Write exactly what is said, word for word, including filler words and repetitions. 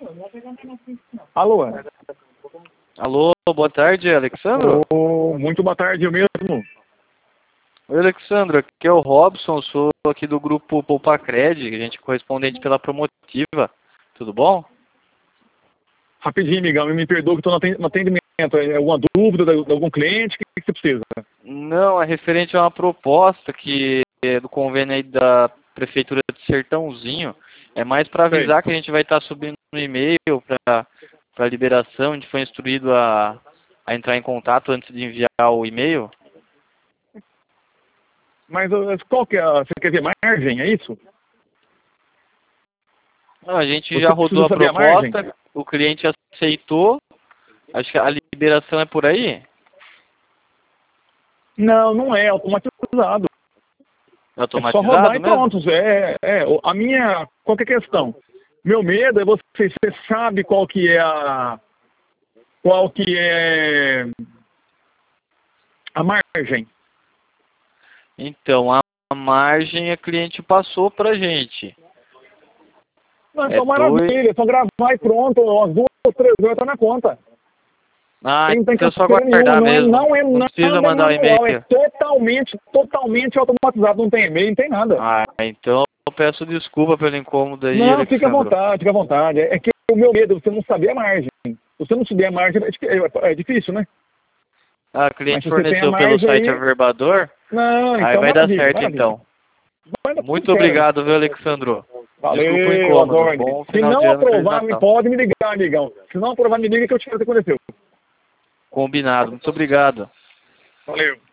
Alô? Alô, boa tarde, Alexandro. Oh, muito boa tarde, eu mesmo. Oi, Alexandro, aqui é o Robson, sou aqui do grupo Poupacred, a gente é correspondente pela Promotiva. Tudo bom? Rapidinho, amigão, me perdoa que estou no atendimento. É alguma dúvida de algum cliente? O que você precisa? Não, é referente a uma proposta que é do convênio aí da Prefeitura de Sertãozinho. É mais para avisar que a gente vai estar subindo no e-mail para para liberação. A gente foi instruído a, a entrar em contato antes de enviar o e-mail. Mas qual que é? A, você quer ver margem, é isso? Não, a gente Você já rodou a proposta, a o cliente aceitou. Acho que a liberação é por aí? Não, não é automatizado. Automatizado É só rodar e mesmo? pronto. É, é, a minha, qual que é a questão? Meu medo é você, você sabe qual que é a, qual que é a margem. Então, a margem a cliente passou pra gente. Não, É então maravilha, dois... é só gravar e pronto, umas duas ou três horas tá na conta. Ah, Tem, não tem então é só canseira nenhuma, guardar não é, mesmo. não é Não nada precisa mandar o manual, é e-mail. totalmente, totalmente automatizado, não tem e-mail, não tem nada. Ah, então eu peço desculpa pelo incômodo aí, Não, fica à Alexandro. vontade, fica à vontade. É que o meu medo é você não saber a margem. Se você não souber a margem, é, é difícil, né? Ah, o Mas cliente se você tem a forneceu pelo margem site aí, Averbador? não, Aí então vai dar maravilha, certo maravilha. então. Vai dar tudo Muito certo. obrigado, viu, Alexandro? Desculpa o Valeu, incômodo. Adorne. Bom Se final de não ano, Feliz aprovar, me Natal. pode me ligar, amigão. Se não aprovar, me liga que eu te quero o que aconteceu. Combinado. Muito obrigado. Valeu.